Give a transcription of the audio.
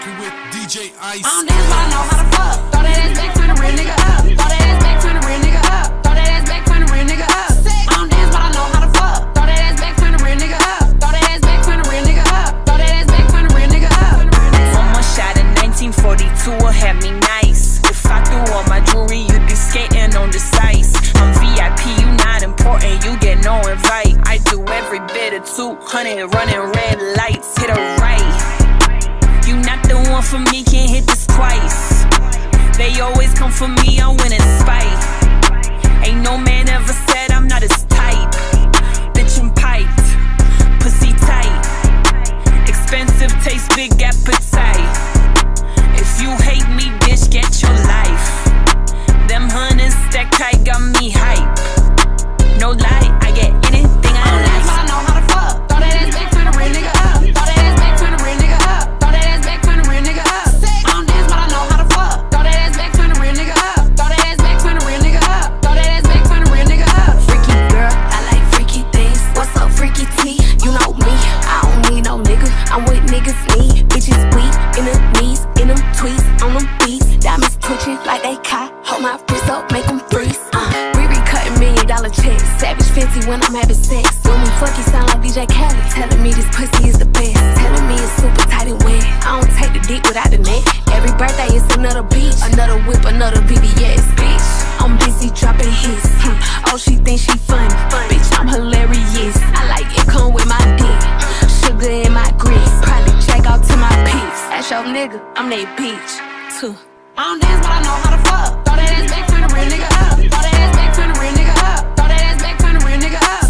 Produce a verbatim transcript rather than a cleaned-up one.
rocking with D J Ice. I don't dance, but I know how to fuck. Throw that ass back, turn the real nigga up. Throw that ass back, turn the real nigga up. Throw that ass back, turn the real nigga up. I don't dance, but I know how to fuck. Throw that ass back, turn the real nigga up. Throw that ass back, turn the real nigga up. Throw that ass back, turn the real nigga up. One more shot in nineteen forty-two will have me nice. If I threw all my jewelry, you'd be skating on the ice. I'm V I P, you not important, you get no invite. I do every bit of two hundred, running red lights, hit a right. You not the one for me, can't hit this twice. They always come for me, I win in spite. Ain't no man ever said I'm not his type. Bitch, I'm piped, pussy tight. Expensive taste, big appetite. If you hate me, bitch, get your life. Them hunters that kite got me hype. No lie, I get anything I like. I know how to fuck. Throw that ass back, turn the real nigga up. Throw that ass back, turn the real nigga up. Throw that ass back, turn the real nigga up. I don't dance, but I know how to fuck. Throw that ass back, turn the real nigga up. Throw that ass back, turn the real nigga up. Throw that ass back, turn the real nigga up. Freaky girl, I like freaky things. What's up, freaky T? You know me, I don't need no nigga. I'm what niggas need. Bitches weak in the knees, in them tweets, on them beats. Diamonds twitching like they caught. Hold my wrist up, make them freeze. Uh, Riri cutting million dollar checks. Savage fancy when I'm having sex. When we fuck, it sound like D J Khaled. Telling me this pussy is the best. Telling me it's super tight and wet. I don't take the dick without the neck. Every birthday it's another beach. Another whip, another V V S. Bitch, I'm busy dropping hits. Hmm. Oh, she thinks she funny. Bitch, I'm hilarious. I like it come with my dick. Sugar in my grits. Probably check out to my pics. That's your nigga, I'm that bitch too. I don't dance, but I know how to fuck. Throw that ass back, turn the real nigga up. Throw that ass back, turn the real nigga up. Throw that ass back, turn the real nigga up.